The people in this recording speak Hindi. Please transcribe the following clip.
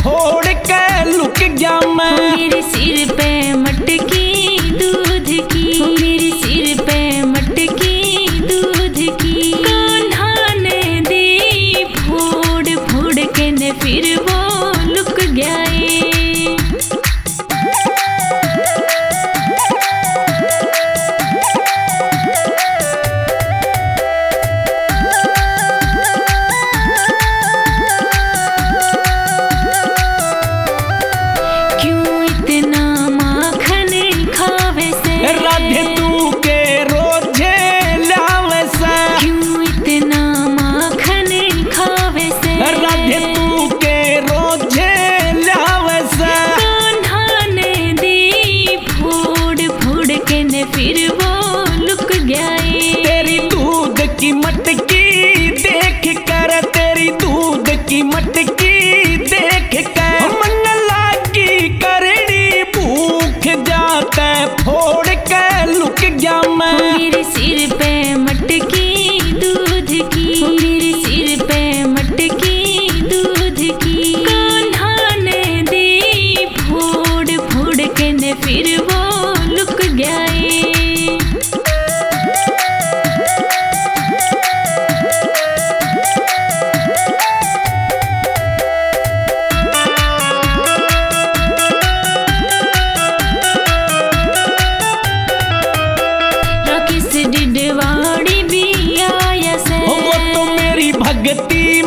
फोड़ के लुक गया मैं। मेरे सिर पे मटकी दूध की, मेरे सिर पे मटकी दूध की। कान्हा ने दी फोड़ फोड़ के ने फिर वो लुक गया। राधे तू के रोजे लावे से, क्यों इतना माखन खावे से। राधे तू के रोजे लावे से। कान्हा ने दी फोड़ फोड़ के ने फिर वो लुक गया। तेरी दूध की मटकी देख कर, तेरी दूध की मटकी देख कर मन लागी करड़ी भूख जाते फोड़ के लुक गया मैं। मेरे सिर पे मटकी दूध की, मेरे सिर पे मटकी दूध की। कान्हा ने दी फोड़ फोड़ के ने फिर वो लुक गया। डिडवाड़ी भी आया से, वो तो मेरी भक्ति